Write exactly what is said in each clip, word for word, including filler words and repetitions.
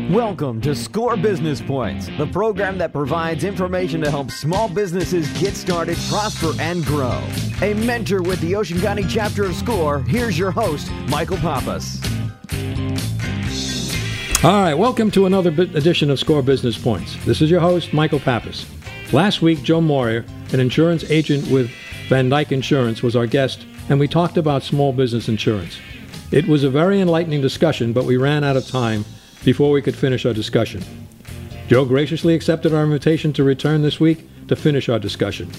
Welcome to Score Business Points, the program that provides information to help small businesses get started, prosper, and grow. A mentor with the Ocean County chapter of Score, here's your host, Michael Pappas. All right, welcome to another edition of Score Business Points. This is your host, Michael Pappas. Last week, Joe Moyer, an insurance agent with Van Dyke Insurance, was our guest, and we talked about small business insurance. It was a very enlightening discussion, but we ran out of time before we could finish our discussion. Joe graciously accepted our invitation to return this week to finish our discussion.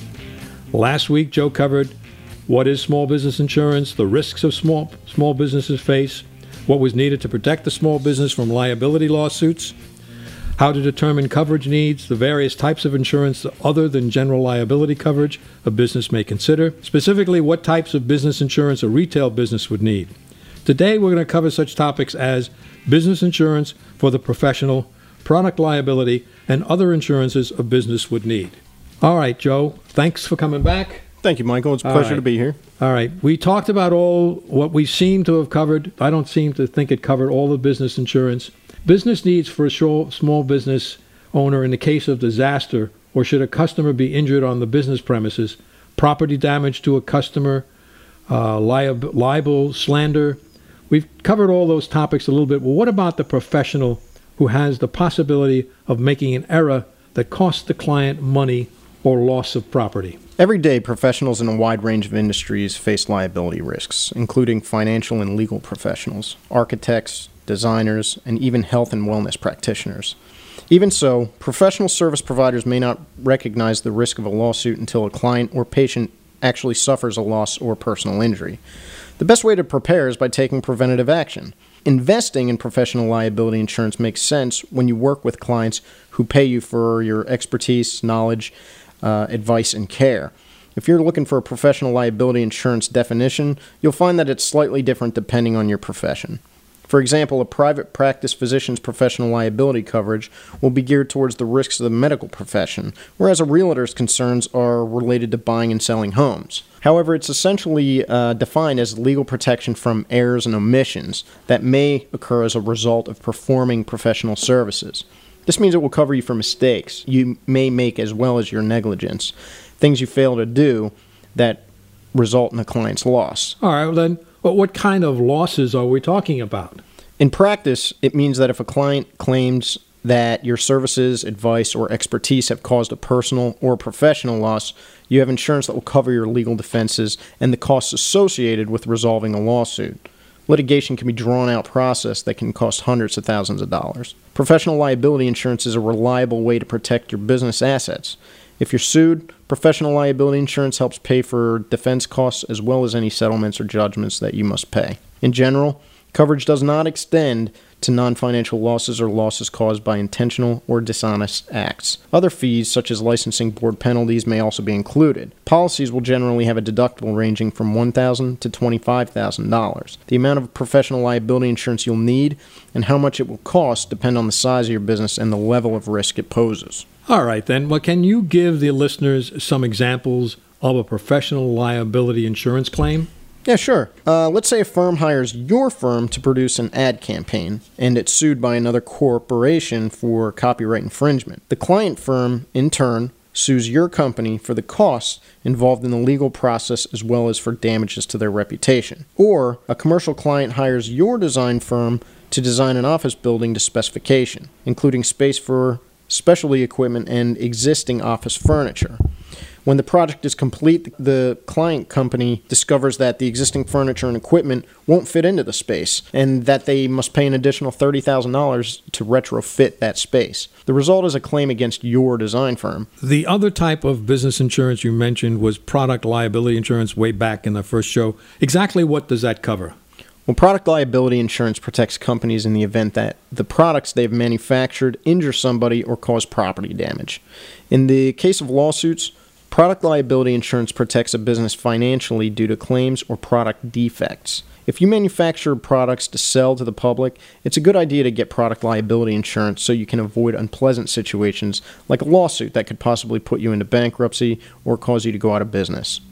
Last week, Joe covered what is small business insurance, the risks of small small businesses face, what was needed to protect the small business from liability lawsuits, how to determine coverage needs, the various types of insurance other than general liability coverage a business may consider, specifically what types of business insurance a retail business would need. Today, we're going to cover such topics as business insurance for the professional, product liability, and other insurances a business would need. All right, Joe, thanks for coming back. Thank you, Michael. It's a pleasure to be here. All right. We talked about all what we seem to have covered. I don't seem to think it covered all the business insurance. Business needs for a small business owner in the case of disaster, or should a customer be injured on the business premises, property damage to a customer, uh, liab- libel, slander. We've covered all those topics a little bit. Well, what about the professional who has the possibility of making an error that costs the client money or loss of property? Every day, professionals in a wide range of industries face liability risks, including financial and legal professionals, architects, designers, and even health and wellness practitioners. Even so, professional service providers may not recognize the risk of a lawsuit until a client or patient actually suffers a loss or personal injury. The best way to prepare is by taking preventative action. Investing in professional liability insurance makes sense when you work with clients who pay you for your expertise, knowledge, uh, advice, and care. If you're looking for a professional liability insurance definition, you'll find that it's slightly different depending on your profession. For example, a private practice physician's professional liability coverage will be geared towards the risks of the medical profession, whereas a realtor's concerns are related to buying and selling homes. However, it's essentially uh, defined as legal protection from errors and omissions that may occur as a result of performing professional services. This means it will cover you for mistakes you may make as well as your negligence, things you fail to do that result in a client's loss. All right, well then, but what kind of losses are we talking about? In practice, it means that if a client claims that your services, advice, or expertise have caused a personal or professional loss, you have insurance that will cover your legal defenses and the costs associated with resolving a lawsuit. Litigation can be a drawn-out process that can cost hundreds of thousands of dollars. Professional liability insurance is a reliable way to protect your business assets. If you're sued, professional liability insurance helps pay for defense costs as well as any settlements or judgments that you must pay. In general, coverage does not extend to non-financial losses or losses caused by intentional or dishonest acts. Other fees, such as licensing board penalties, may also be included. Policies will generally have a deductible ranging from one thousand dollars to twenty-five thousand dollars. The amount of professional liability insurance you'll need and how much it will cost depend on the size of your business and the level of risk it poses. All right, then. Well, can you give the listeners some examples of a professional liability insurance claim? Yeah, sure. Uh, let's say a firm hires your firm to produce an ad campaign, and it's sued by another corporation for copyright infringement. The client firm, in turn, sues your company for the costs involved in the legal process as well as for damages to their reputation. Or a commercial client hires your design firm to design an office building to specification, including space for specialty equipment and existing office furniture. When the project is complete, the client company discovers that the existing furniture and equipment won't fit into the space and that they must pay an additional thirty thousand dollars to retrofit that space. The result is a claim against your design firm. The other type of business insurance you mentioned was product liability insurance way back in the first show. Exactly what does that cover? Well, product liability insurance protects companies in the event that the products they've manufactured injure somebody or cause property damage. In the case of lawsuits, product liability insurance protects a business financially due to claims or product defects. If you manufacture products to sell to the public, it's a good idea to get product liability insurance so you can avoid unpleasant situations like a lawsuit that could possibly put you into bankruptcy or cause you to go out of business.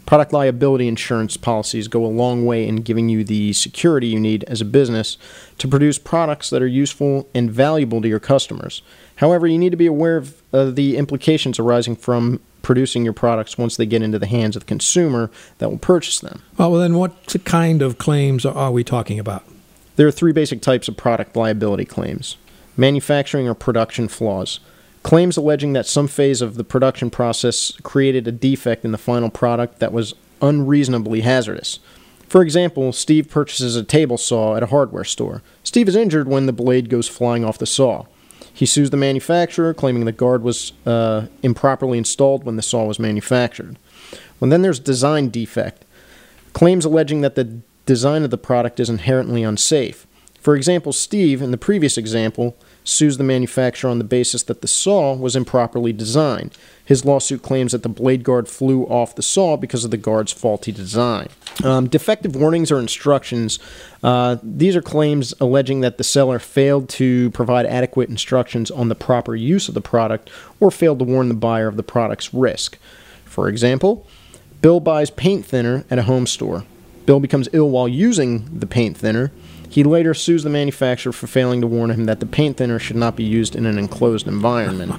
Product liability insurance policies go a long way in giving you the security you need as a business to produce products that are useful and valuable to your customers. However, you need to be aware of uh, the implications arising from producing your products once they get into the hands of the consumer that will purchase them. Oh, well, then what kind of claims are we talking about? There are three basic types of product liability claims: manufacturing or production flaws. Claims alleging that some phase of the production process created a defect in the final product that was unreasonably hazardous. For example, Steve purchases a table saw at a hardware store. Steve is injured when the blade goes flying off the saw. He sues the manufacturer, claiming the guard was uh, improperly installed when the saw was manufactured. Well, then there's design defect. Claims alleging that the design of the product is inherently unsafe. For example, Steve, in the previous example, sues the manufacturer on the basis that the saw was improperly designed. His lawsuit claims that the blade guard flew off the saw because of the guard's faulty design. Um, defective warnings or instructions. Uh, these are claims alleging that the seller failed to provide adequate instructions on the proper use of the product or failed to warn the buyer of the product's risk. For example, Bill buys paint thinner at a home store. Bill becomes ill while using the paint thinner. He later sues the manufacturer for failing to warn him that the paint thinner should not be used in an enclosed environment.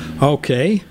Okay.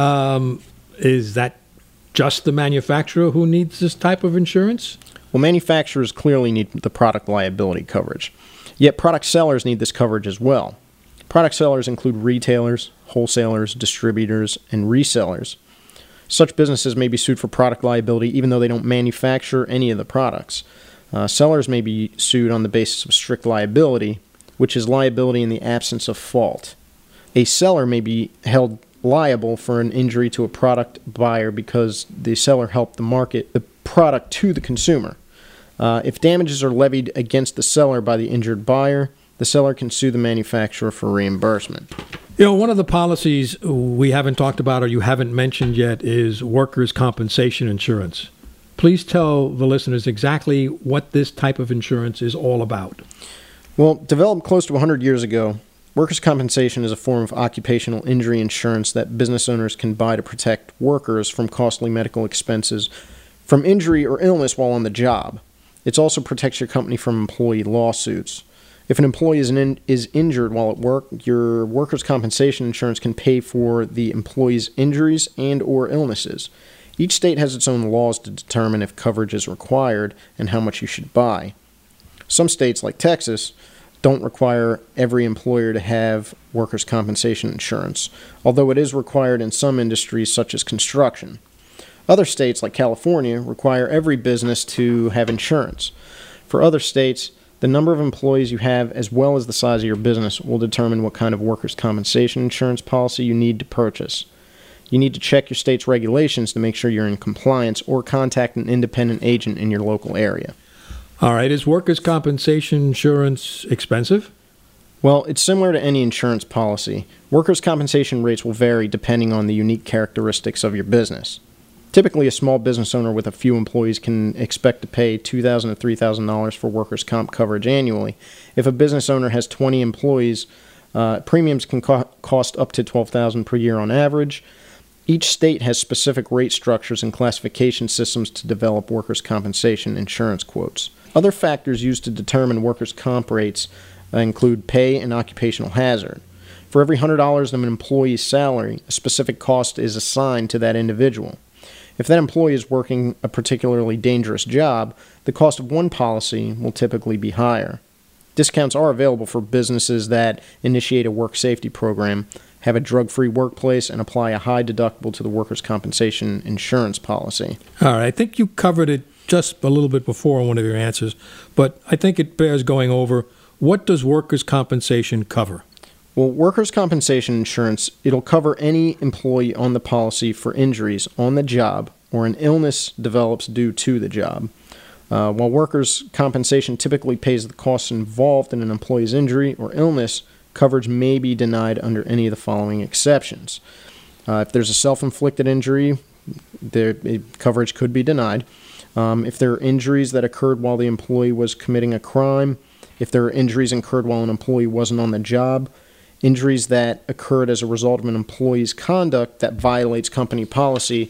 Um, is that just the manufacturer who needs this type of insurance? Well, manufacturers clearly need the product liability coverage. Yet product sellers need this coverage as well. Product sellers include retailers, wholesalers, distributors, and resellers. Such businesses may be sued for product liability even though they don't manufacture any of the products. Uh, sellers may be sued on the basis of strict liability, which is liability in the absence of fault. A seller may be held liable for an injury to a product buyer because the seller helped to market the product to the consumer. Uh, if damages are levied against the seller by the injured buyer, the seller can sue the manufacturer for reimbursement. You know, one of the policies we haven't talked about or you haven't mentioned yet is workers' compensation insurance. Please tell the listeners exactly what this type of insurance is all about. Well, developed close to one hundred years ago, workers' compensation is a form of occupational injury insurance that business owners can buy to protect workers from costly medical expenses from injury or illness while on the job. It also protects your company from employee lawsuits. If an employee is, in, is injured while at work, your workers' compensation insurance can pay for the employee's injuries and or illnesses. Each state has its own laws to determine if coverage is required and how much you should buy. Some states, like Texas, don't require every employer to have workers' compensation insurance, although it is required in some industries such as construction. Other states, like California, require every business to have insurance. For other states, the number of employees you have as well as the size of your business will determine what kind of workers' compensation insurance policy you need to purchase. You need to check your state's regulations to make sure you're in compliance or contact an independent agent in your local area. All right. Is workers' compensation insurance expensive? Well, it's similar to any insurance policy. Workers' compensation rates will vary depending on the unique characteristics of your business. Typically, a small business owner with a few employees can expect to pay two thousand dollars to three thousand dollars for workers' comp coverage annually. If a business owner has twenty employees, uh, premiums can co- cost up to twelve thousand dollars per year on average. Each state has specific rate structures and classification systems to develop workers' compensation insurance quotes. Other factors used to determine workers' comp rates uh, include pay and occupational hazard. For every one hundred dollars of an employee's salary, a specific cost is assigned to that individual. If that employee is working a particularly dangerous job, the cost of one policy will typically be higher. Discounts are available for businesses that initiate a work safety program, have a drug-free workplace, and apply a high deductible to the workers' compensation insurance policy. All right. I think you covered it just a little bit before in one of your answers, but I think it bears going over. What does workers' compensation cover? Well, workers' compensation insurance, it'll cover any employee on the policy for injuries on the job or an illness develops due to the job. Uh, while workers' compensation typically pays the costs involved in an employee's injury or illness, coverage may be denied under any of the following exceptions. Uh, if there's a self-inflicted injury, there, it, coverage could be denied. Um, if there are injuries that occurred while the employee was committing a crime, if there are injuries incurred while an employee wasn't on the job, injuries that occurred as a result of an employee's conduct that violates company policy,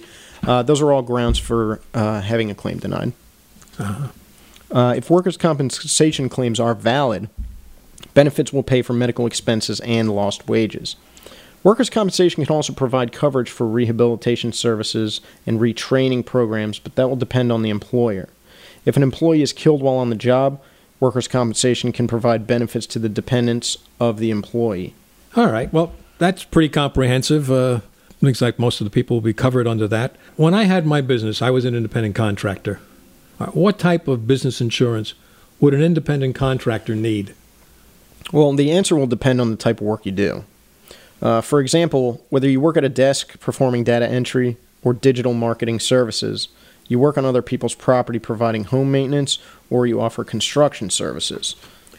Uh, those are all grounds for uh, having a claim denied. Uh-huh. Uh, if workers' compensation claims are valid, benefits will pay for medical expenses and lost wages. Workers' compensation can also provide coverage for rehabilitation services and retraining programs, but that will depend on the employer. If an employee is killed while on the job, workers' compensation can provide benefits to the dependents of the employee. All right. Well, that's pretty comprehensive. Uh, looks like most of the people will be covered under that. When I had my business, I was an independent contractor. Uh, what type of business insurance would an independent contractor need? Well, the answer will depend on the type of work you do. Uh, for example, whether you work at a desk performing data entry or digital marketing services, you work on other people's property providing home maintenance, or you offer construction services.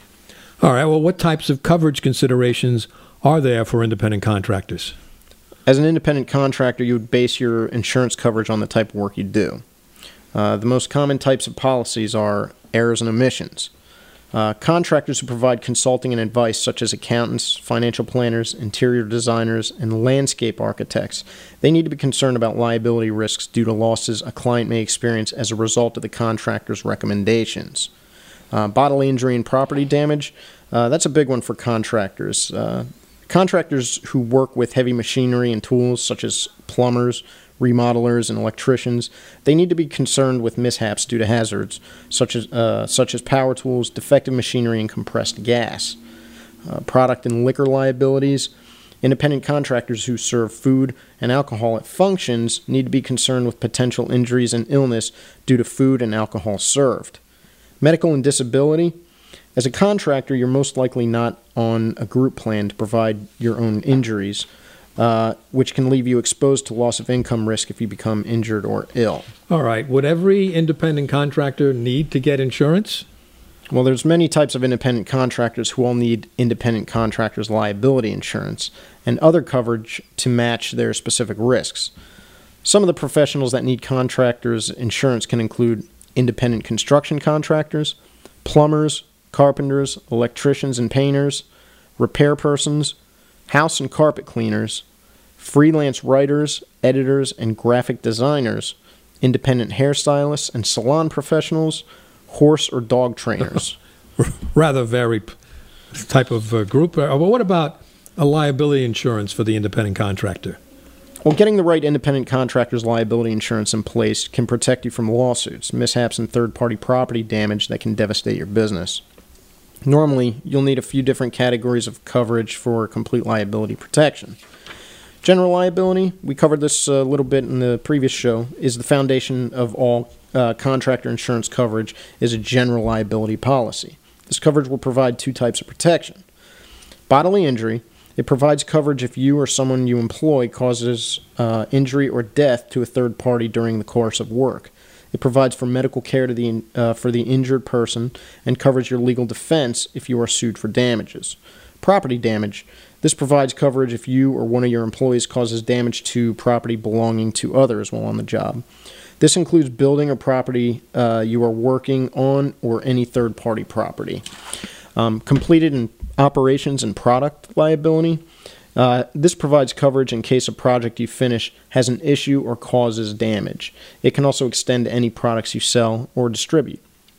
All right. Well, what types of coverage considerations are there for independent contractors? As an independent contractor, you would base your insurance coverage on the type of work you do. Uh, the most common types of policies are errors and omissions. Uh, contractors who provide consulting and advice, such as accountants, financial planners, interior designers, and landscape architects, they need to be concerned about liability risks due to losses a client may experience as a result of the contractor's recommendations. Uh, bodily injury and property damage, uh, that's a big one for contractors. Uh, contractors who work with heavy machinery and tools, such as plumbers, remodelers, and electricians, they need to be concerned with mishaps due to hazards, such as uh, such as power tools, defective machinery, and compressed gas. Uh, product and liquor liabilities. Independent contractors who serve food and alcohol at functions need to be concerned with potential injuries and illness due to food and alcohol served. Medical and disability. As a contractor, you're most likely not on a group plan to provide your own injuries, Uh, which can leave you exposed to loss of income risk if you become injured or ill. All right. Would every independent contractor need to get insurance? Well, there's many types of independent contractors who all need independent contractors' liability insurance and other coverage to match their specific risks. Some of the professionals that need contractors' insurance can include independent construction contractors, plumbers, carpenters, electricians and painters, repair persons, house and carpet cleaners, freelance writers, editors, and graphic designers, independent hairstylists and salon professionals, horse or dog trainers. Rather varied type of uh, group. Uh, well, what about a liability insurance for the independent contractor? Well, getting the right independent contractor's liability insurance in place can protect you from lawsuits, mishaps, and third-party property damage that can devastate your business. Normally, you'll need a few different categories of coverage for complete liability protection. General liability, we covered this a little bit in the previous show, is the foundation of all uh, contractor insurance coverage is a general liability policy. This coverage will provide two types of protection. Bodily injury, it provides coverage if you or someone you employ causes uh, injury or death to a third party during the course of work. It provides for medical care to the uh, for the injured person and covers your legal defense if you are sued for damages. Property damage. This provides coverage if you or one of your employees causes damage to property belonging to others while on the job. This includes building or property uh, you are working on or any third-party property. Um, completed in operations and product liability. Uh, this provides coverage in case a project you finish has an issue or causes damage. It can also extend to any products you sell or distribute.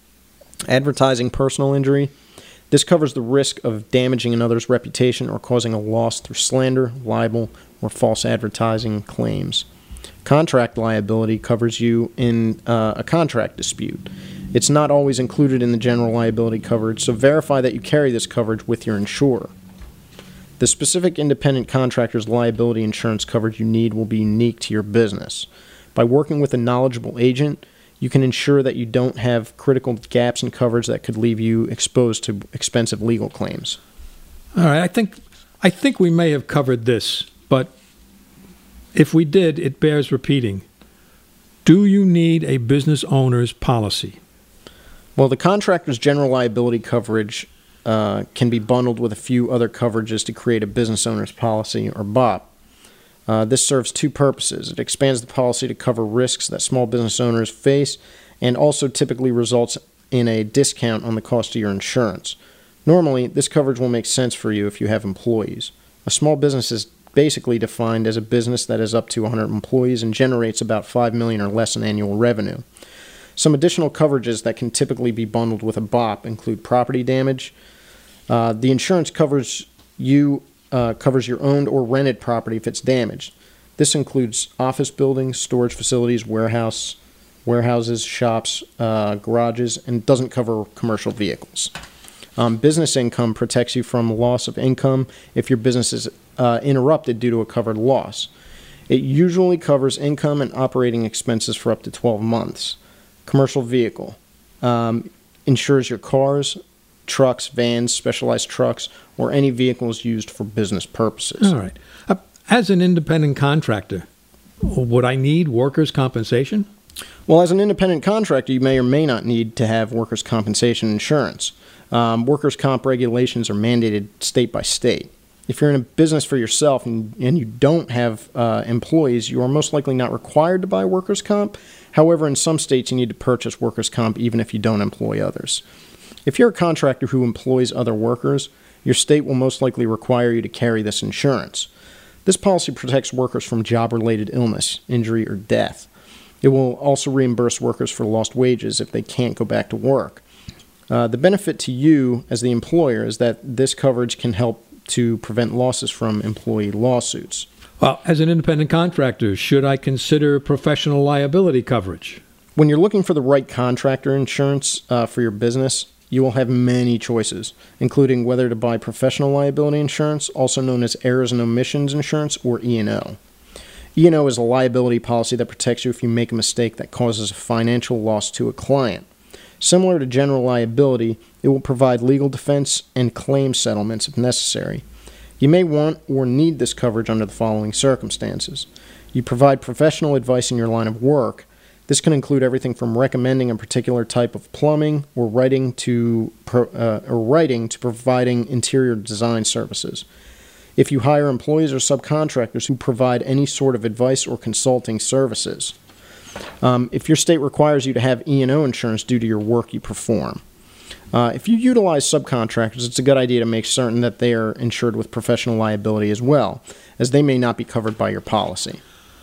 Advertising personal injury. This covers the risk of damaging another's reputation or causing a loss through slander, libel, or false advertising claims. Contract liability covers you in uh, a contract dispute. It's not always included in the general liability coverage, so verify that you carry this coverage with your insurer. The specific independent contractor's liability insurance coverage you need will be unique to your business. By working with a knowledgeable agent, you can ensure that you don't have critical gaps in coverage that could leave you exposed to expensive legal claims. All right, I think I think we may have covered this, but if we did, it bears repeating. Do you need a business owner's policy? Well, the contractor's general liability coverage uh, can be bundled with a few other coverages to create a business owner's policy, or B O P. Uh, this serves two purposes. It expands the policy to cover risks that small business owners face and also typically results in a discount on the cost of your insurance. Normally, this coverage will make sense for you if you have employees. A small business is basically defined as a business that is up to one hundred employees and generates about five million dollars or less in annual revenue. Some additional coverages that can typically be bundled with a B O P include property damage. Uh, the insurance covers you uh, covers your owned or rented property if it's damaged. This includes office buildings, storage facilities, warehouse, warehouses, shops, uh, garages, and doesn't cover commercial vehicles. Um, business income protects you from loss of income if your business is uh, interrupted due to a covered loss. It usually covers income and operating expenses for up to twelve months. Commercial vehicle um, insures your cars, trucks, vans, specialized trucks, or any vehicles used for business purposes. All right. Uh, as an independent contractor, would I need workers' compensation? Well, as an independent contractor, you may or may not need to have workers' compensation insurance. Um, workers' comp regulations are mandated state by state. If you're in a business for yourself and, and you don't have uh, employees, you are most likely not required to buy workers' comp. However, in some states, you need to purchase workers' comp even if you don't employ others. If you're a contractor who employs other workers, your state will most likely require you to carry this insurance. This policy protects workers from job-related illness, injury, or death. It will also reimburse workers for lost wages if they can't go back to work. Uh, the benefit to you as the employer is that this coverage can help to prevent losses from employee lawsuits. Well, as an independent contractor, should I consider professional liability coverage? When you're looking for the right contractor insurance uh, for your business, you will have many choices, including whether to buy professional liability insurance, also known as errors and omissions insurance, or E and O. E and O is a liability policy that protects you if you make a mistake that causes a financial loss to a client. Similar to general liability, it will provide legal defense and claim settlements if necessary. You may want or need this coverage under the following circumstances. You provide professional advice in your line of work. This can include everything from recommending a particular type of plumbing or writing to pro, uh, or writing to providing interior design services. If you hire employees or subcontractors who provide any sort of advice or consulting services. Um, if your state requires you to have E and O insurance due to your work you perform. Uh, if you utilize subcontractors, it's a good idea to make certain that they are insured with professional liability as well, as they may not be covered by your policy.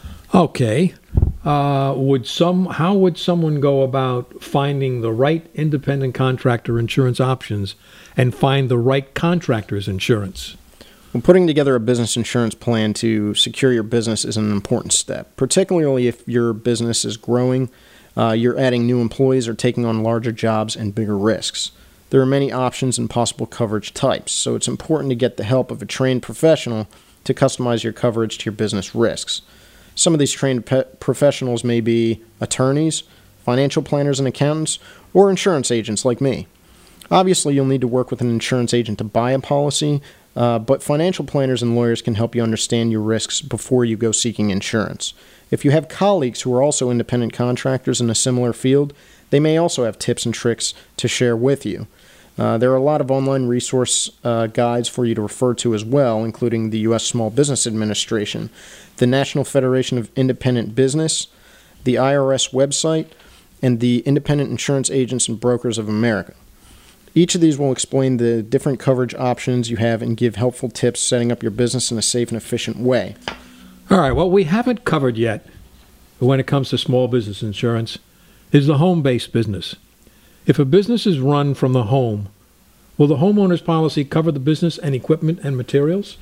Okay. Uh, would some? How would someone go about finding the right independent contractor insurance options and find the right contractor's insurance? Well, putting together a business insurance plan to secure your business is an important step, particularly if your business is growing, uh, you're adding new employees, or taking on larger jobs and bigger risks. There are many options and possible coverage types, so it's important to get the help of a trained professional to customize your coverage to your business risks. Some of these trained pe- professionals may be attorneys, financial planners and accountants, or insurance agents like me. Obviously, you'll need to work with an insurance agent to buy a policy, uh, but financial planners and lawyers can help you understand your risks before you go seeking insurance. If you have colleagues who are also independent contractors in a similar field, they may also have tips and tricks to share with you. Uh, there are a lot of online resource uh, guides for you to refer to as well, including the U S Small Business Administration, the National Federation of Independent Business, the I R S website, and the Independent Insurance Agents and Brokers of America. Each of these will explain the different coverage options you have and give helpful tips setting up your business in a safe and efficient way. All right, what we haven't covered yet when it comes to small business insurance is the home-based business. If a business is run from the home, will the homeowner's policy cover the business and equipment and materials?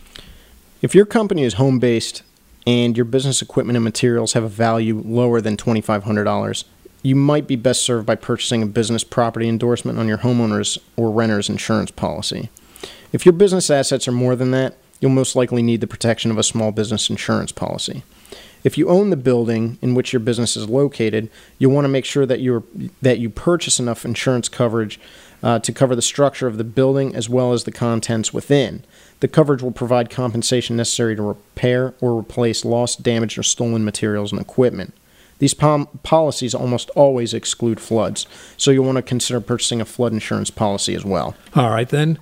If your company is home-based and your business equipment and materials have a value lower than twenty-five hundred dollars, you might be best served by purchasing a business property endorsement on your homeowner's or renter's insurance policy. If your business assets are more than that, you'll most likely need the protection of a small business insurance policy. If you own the building in which your business is located, you'll want to make sure that you're that you purchase enough insurance coverage uh, to cover the structure of the building as well as the contents within. The coverage will provide compensation necessary to repair or replace lost, damaged, or stolen materials and equipment. These pom- policies almost always exclude floods, so you'll want to consider purchasing a flood insurance policy as well. All right, then.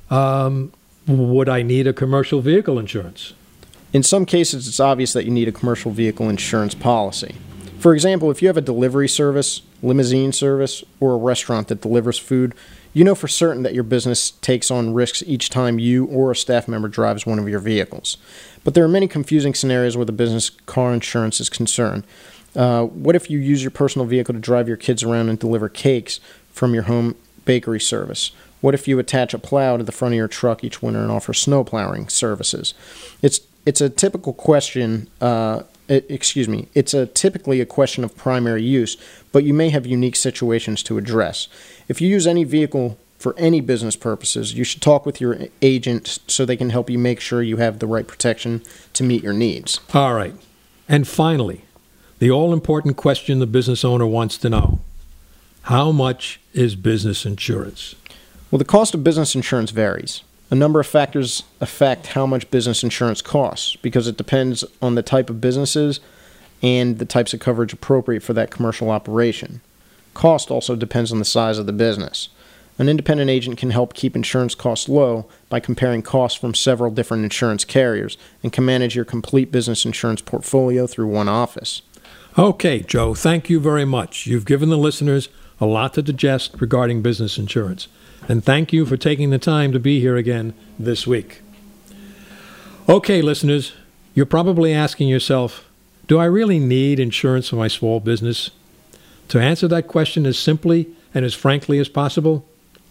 Um, would I need a commercial vehicle insurance? In some cases, it's obvious that you need a commercial vehicle insurance policy. For example, if you have a delivery service, limousine service, or a restaurant that delivers food, You know for certain that your business takes on risks each time you or a staff member drives one of your vehicles. But there are many confusing scenarios where the business car insurance is concerned. Uh, what if you use your personal vehicle to drive your kids around and deliver cakes from your home bakery service? What if you attach a plow to the front of your truck each winter and offer snow plowing services? It's it's a typical question. Uh, it, excuse me. It's a typically a question of primary use, but you may have unique situations to address. If you use any vehicle for any business purposes, you should talk with your agent so they can help you make sure you have the right protection to meet your needs. All right. And finally, the all-important question the business owner wants to know. How much is business insurance? Well, the cost of business insurance varies. A number of factors affect how much business insurance costs because it depends on the type of businesses and the types of coverage appropriate for that commercial operation. Cost also depends on the size of the business. An independent agent can help keep insurance costs low by comparing costs from several different insurance carriers and can manage your complete business insurance portfolio through one office. Okay, Joe, thank you very much. You've given the listeners a lot to digest regarding business insurance. And thank you for taking the time to be here again this week. Okay, listeners, you're probably asking yourself, do I really need insurance for my small business? To answer that question as simply and as frankly as possible,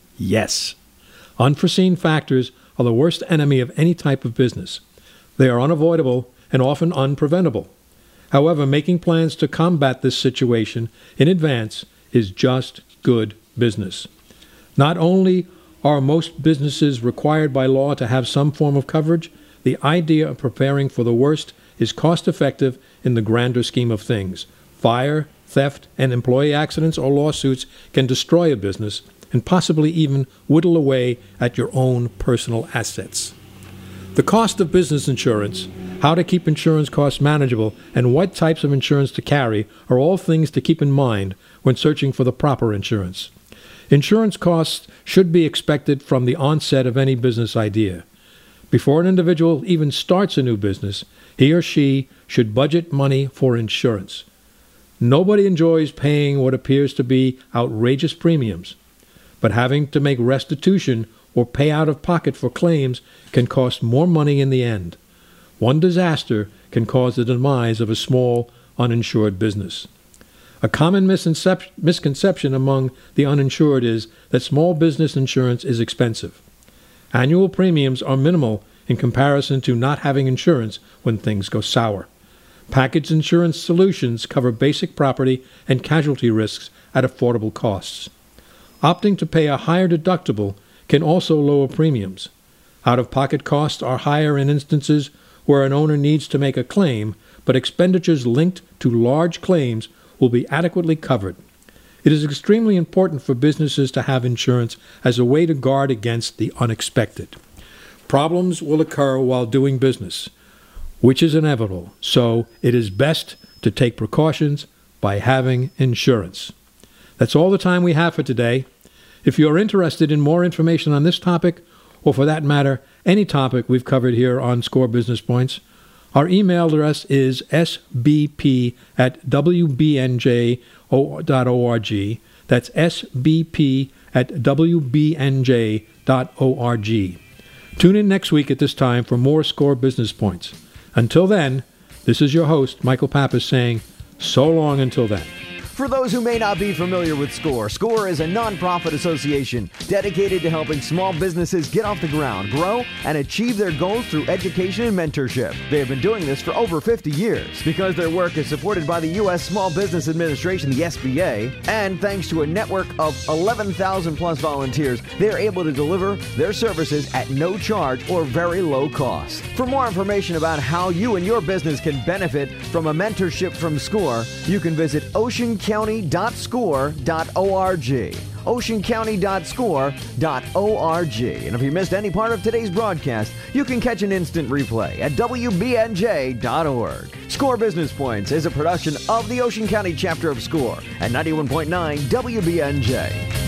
yes. Unforeseen factors are the worst enemy of any type of business. They are unavoidable and often unpreventable. However, making plans to combat this situation in advance is just good business. Not only are most businesses required by law to have some form of coverage, the idea of preparing for the worst is cost-effective in the grander scheme of things. Fire, theft, and employee accidents or lawsuits can destroy a business and possibly even whittle away at your own personal assets. The cost of business insurance, how to keep insurance costs manageable, and what types of insurance to carry are all things to keep in mind when searching for the proper insurance. Insurance costs should be expected from the onset of any business idea. Before an individual even starts a new business, he or she should budget money for insurance. Nobody enjoys paying what appears to be outrageous premiums, but having to make restitution or pay out of pocket for claims can cost more money in the end. One disaster can cause the demise of a small, uninsured business. A common misconception among the uninsured is that small business insurance is expensive. Annual premiums are minimal in comparison to not having insurance when things go sour. Package insurance solutions cover basic property and casualty risks at affordable costs. Opting to pay a higher deductible can also lower premiums. Out-of-pocket costs are higher in instances where an owner needs to make a claim, but expenditures linked to large claims will be adequately covered. It is extremely important for businesses to have insurance as a way to guard against the unexpected. Problems will occur while doing business, which is inevitable, so it is best to take precautions by having insurance. That's all the time we have for today. If you're interested in more information on this topic, or for that matter, any topic we've covered here on Score Business Points, our email address is s b p at w b n j dot org. That's s b p at w b n j dot org. Tune in next week at this time for more Score Business Points. Until then, this is your host, Michael Pappas, saying so long until then. For those who may not be familiar with SCORE, SCORE is a nonprofit association dedicated to helping small businesses get off the ground, grow, and achieve their goals through education and mentorship. They have been doing this for over fifty years. Because their work is supported by the U S Small Business Administration, the S B A, and thanks to a network of eleven thousand plus volunteers, they are able to deliver their services at no charge or very low cost. For more information about how you and your business can benefit from a mentorship from SCORE, you can visit ocean county dot score dot org. ocean county dot score dot org. And if you missed any part of today's broadcast, you can catch an instant replay at w b n j dot org. Score Business Points is a production of the Ocean County chapter of SCORE at ninety-one point nine W B N J.